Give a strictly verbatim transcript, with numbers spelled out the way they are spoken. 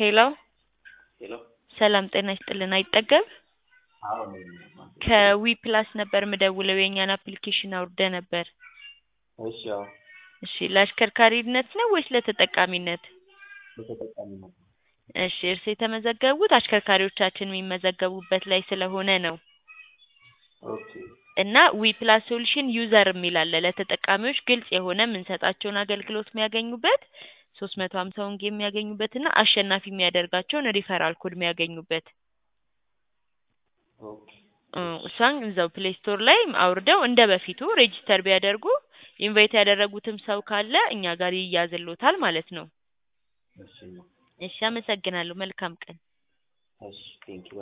ሄሎ ሄሎ ሰላም ጤና ይስጥልን አይጠገብ አዎ ነኝ ማለት ከዊ ፕላስ ነበር ምደውለው የኛን አፕሊኬሽን አውርደ ነበር እሺ አዎ እሺ ለአሽከርካሪነት ነው ወይስ ለተጠቃሚነት ለተጠቃሚነት እሺ እርስ የተመዘገቡት አሽከርካሪዎቻችን የሚመዘገቡበት ላይ ስለሆነ ነው ኦኬ እና ዊ ፕላስ ሶሉሽን ዩዘር የሚል አለ ለተጠቃሚዎች ግልጽ የሆነ የምንሰጣቸውን አገልግሎት የሚያገኙበት ሶስት መቶ ሃምሳ ውን ጌም የሚያገኙበትና አሸናፊ የሚያደርጋቸውን ሪፈራል ኮድ የሚያገኙበት ኦኬ እሷን እዛው ፕሌይ ስቶር ላይ አውርደው እንደበፊቱ ሬጂስተር ቢያደርጉ ኢንቫይት ያደረጉትም ሰው ካለ እኛ ጋር ይያዝልዎታል ማለት ነው እሺ እሺ አመሰግናለሁ መልካም ቀን እሺ ቴንኪው